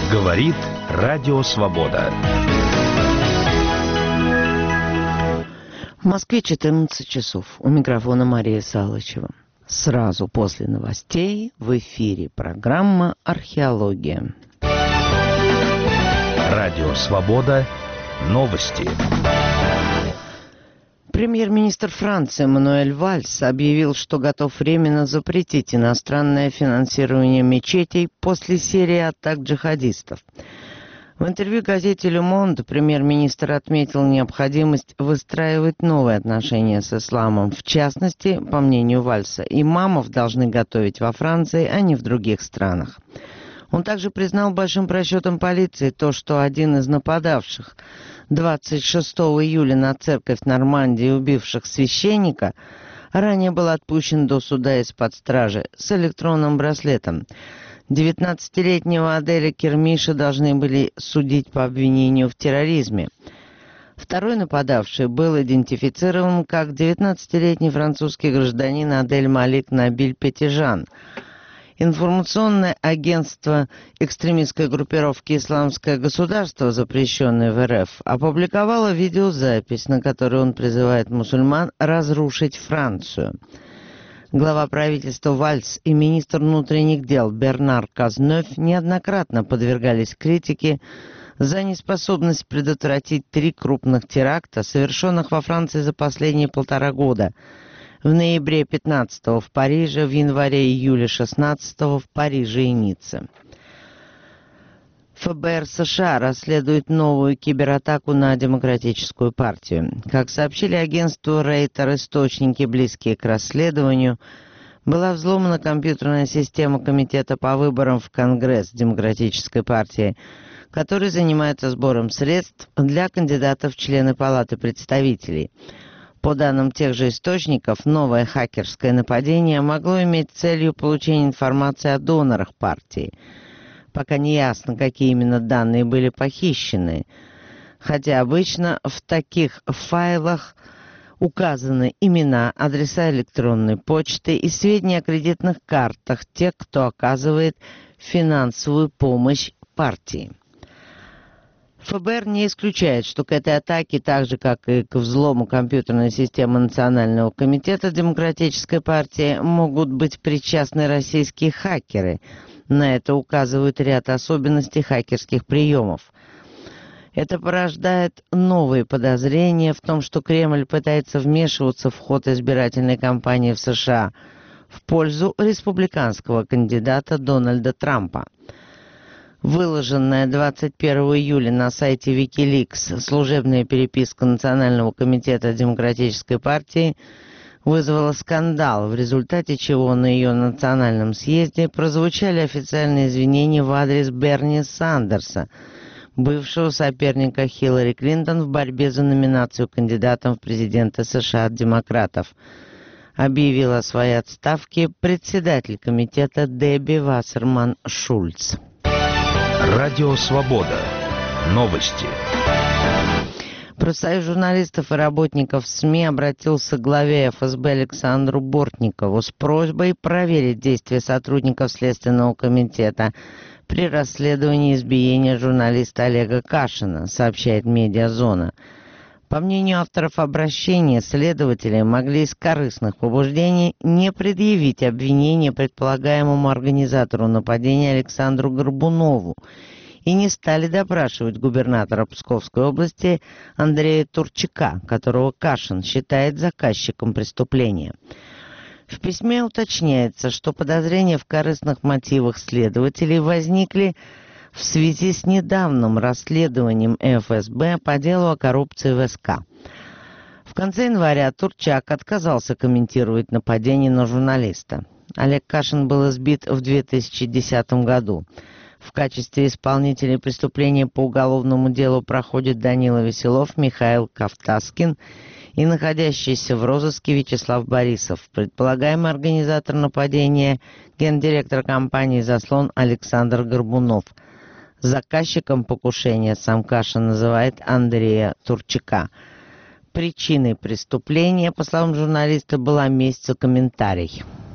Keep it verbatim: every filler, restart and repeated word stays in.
Говорит Радио Свобода. В Москве четырнадцать часов. У микрофона Мария Салычева. Сразу после новостей в эфире программа «Археология». Радио Свобода. Новости. Премьер-министр Франции Мануэль Вальс объявил, что готов временно запретить иностранное финансирование мечетей после серии атак джихадистов. В интервью газете «Ле Монд» премьер-министр отметил необходимость выстраивать новые отношения с исламом. В частности, по мнению Вальса, имамов должны готовить во Франции, а не в других странах. Он также признал большим просчетом полиции то, что один из нападавших двадцать шестого июля на церковь Нормандии, убивших священника, ранее был отпущен до суда из-под стражи с электронным браслетом. девятнадцатилетнего Аделя Кермиша должны были судить по обвинению в терроризме. Второй нападавший был идентифицирован как девятнадцатилетний французский гражданин Адель Малик Набиль Петижан. Информационное агентство экстремистской группировки «Исламское государство», запрещенное в эр эф, опубликовало видеозапись, на которой он призывает мусульман разрушить Францию. Глава правительства Вальс и министр внутренних дел Бернар Казнёв неоднократно подвергались критике за неспособность предотвратить три крупных теракта, совершенных во Франции за последние полтора года. В ноябре пятнадцатого в Париже, в январе-июле шестнадцатого в Париже и Ницце. эф бэ эр США расследует новую кибератаку на Демократическую партию. Как сообщили агентству Рейтер источники, близкие к расследованию, была взломана компьютерная система Комитета по выборам в Конгресс Демократической партии, который занимается сбором средств для кандидатов в члены Палаты представителей. По данным тех же источников, новое хакерское нападение могло иметь целью получения информации о донорах партии. Пока не ясно, какие именно данные были похищены, хотя обычно в таких файлах указаны имена, адреса электронной почты и сведения о кредитных картах тех, кто оказывает финансовую помощь партии. эф бэ эр не исключает, что к этой атаке, так же как и к взлому компьютерной системы Национального комитета Демократической партии, могут быть причастны российские хакеры. На это указывает ряд особенностей хакерских приемов. Это порождает новые подозрения в том, что Кремль пытается вмешиваться в ход избирательной кампании в США в пользу республиканского кандидата Дональда Трампа. Выложенная двадцать первого июля на сайте Wikileaks служебная переписка Национального комитета Демократической партии вызвала скандал, в результате чего на ее национальном съезде прозвучали официальные извинения в адрес Берни Сандерса, бывшего соперника Хиллари Клинтон в борьбе за номинацию кандидатом в президенты США от демократов. Объявила о своей отставке председатель комитета Дебби Вассерман Шульц. Радио Свобода. Новости. Профсоюз журналистов и работников СМИ обратился к главе эф эс бэ Александру Бортникову с просьбой проверить действия сотрудников Следственного комитета при расследовании избиения журналиста Олега Кашина, сообщает «Медиазона». По мнению авторов обращения, следователи могли из корыстных побуждений не предъявить обвинение предполагаемому организатору нападения Александру Горбунову и не стали допрашивать губернатора Псковской области Андрея Турчака, которого Кашин считает заказчиком преступления. В письме уточняется, что подозрения в корыстных мотивах следователей возникли в связи с недавним расследованием эф эс бэ по делу о коррупции в эс ка. В конце января Турчак отказался комментировать нападение на журналиста. Олег Кашин был избит в две тысячи десятом году. В качестве исполнителей преступления по уголовному делу проходят Данила Веселов, Михаил Кавтаскин и находящийся в розыске Вячеслав Борисов. Предполагаемый организатор нападения – гендиректор компании «Заслон» Александр Горбунов. Заказчиком покушения сам Кашин называет Андрея Турчака. Причиной преступления, по словам журналиста, была месть за комментарий.